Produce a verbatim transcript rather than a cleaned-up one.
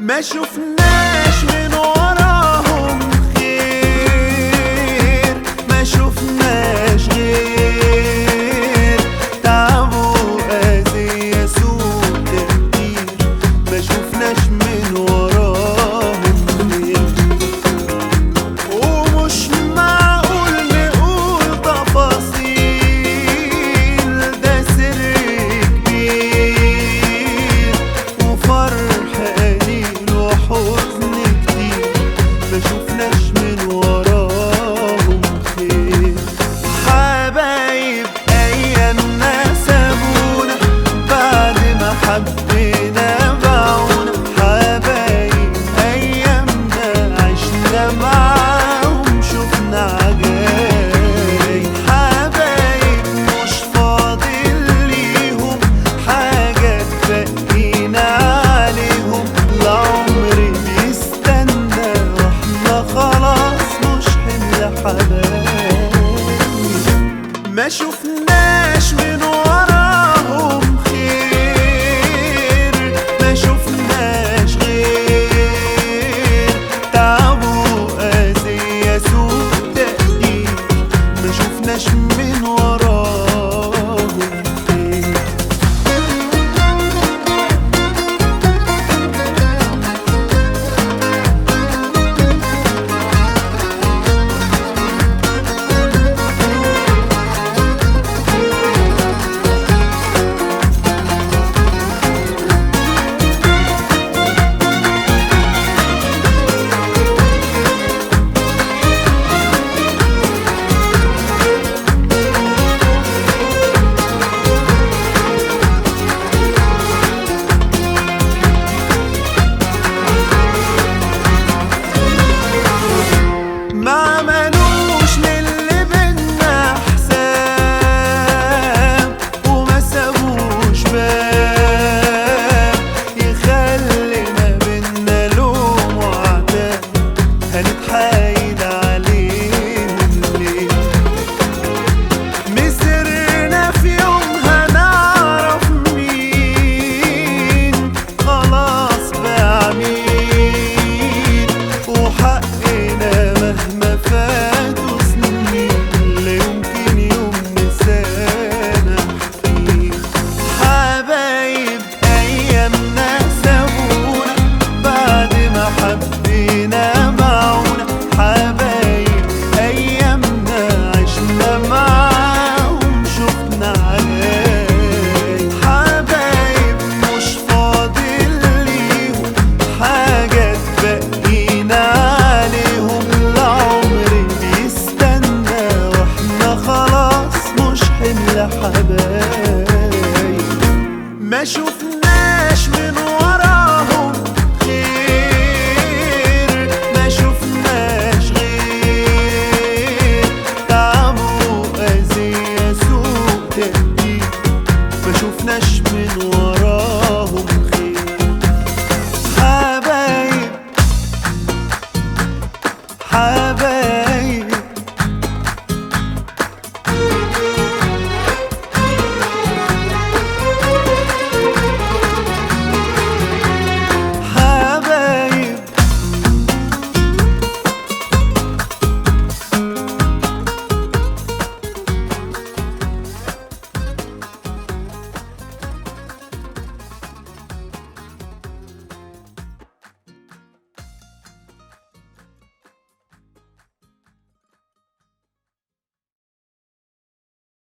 ما شفناش من وراهم خير، ما شفناش غير تعب وأذية سوء تفكير، ما شفناش من وراهم خير. ومش معقول نقول تفاصيل، ده سر كبير وفرح قليل وحزن كتير، ما شفناش من وراهم خير. حبايب أيامنا سابونا بعد ما حبينا باعونا، حبايب أيامنا عشنا معاهم شفنا عجايب، حبايب مش فاضل ليهم حاجة بقينا عليهم، العمر بيستنى واحنا خلاص مش حمل حبايب. ما شفناش من وراهم خير، ما شفناش غير تعب وأذية سوء تقدير، ما شفناش من وراهم خير. ما عملوش للي بينا حساب، وما سابوش باب يخلي ما بينا لوم وعتاب، هنتحايل عليهم ليه؟ مسرنا في يوم هنعرف مين خلاص باع مين، وحقنا مهما فاتوا سنين لا يمكن يوم نسامح فيه. حبايب أيامنا سابونا بعد ما حبينا باعونا، حبايب أيامنا عشنا معاهم شفنا عجايب، حبايب مش فاضل ليهم حاجة بقينا عليهم، العمر بيستنى واحنا خلاص مش حمل حبايب. ما شفناش من وراهم خير، ما شفناش غير تعب وأذية سوء تقدير، ما شفناش من وراهم خير. حبايب حبايب